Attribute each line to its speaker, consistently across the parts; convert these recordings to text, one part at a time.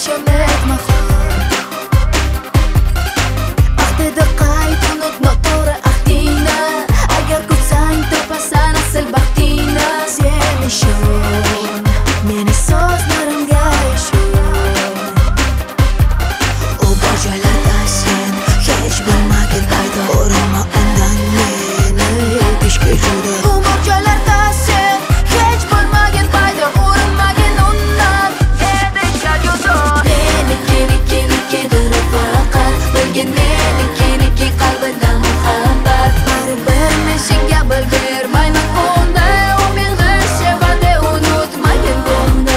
Speaker 1: yashamak mahol. Ahdida qayt, unut noto'g'ri ahdingni. Agar kutsang topasan asl baxtingni. Sen ishon, meni so'zlarimga ishon. U bor joylarda sen hech bo'lmagin paydo. Urinma undan meni peshga juda. U bor joylarda sen hech bo'lmagin paydo. Urinmagin undan meni juda. Meniki faqat bilgin, meniki qalbida muhabbat. Baribir men senga bel bermayman bunda. U meni sevadi, unutmagin bunda.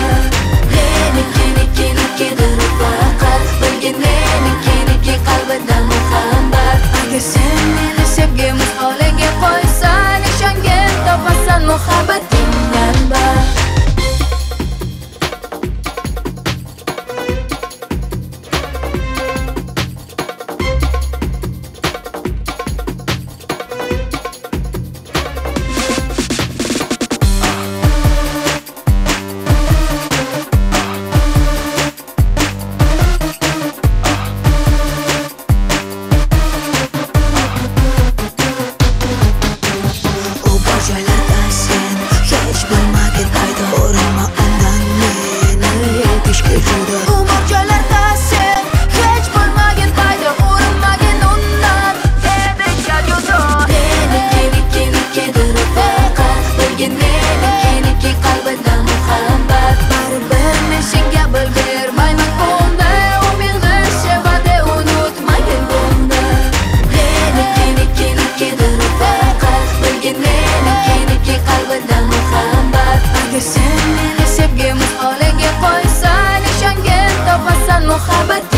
Speaker 1: Meniki faqat bilgin, meniki qalbida muhabbat. Agar sen meni sevgi misoliga qo'ysan, ishongin topasan muhabbating manba. Joylarda sen hech bo'lmagin paydo. Urinma undan meni peshga juda. U bor joylarda sen hech bo'lmagin paydo. Urinmagin undan meni juda. Meniki faqat bilgin, meniki qalbida muhabbat. Baribir men senga bel bermayman bunda. U meni sevadi, unutmagin bunda. Meniki faqat bilgin, meniki qalbida muhabbat. Agar sen meni sevgi misoliga qo'ysan, ishongin topasan muhabbat.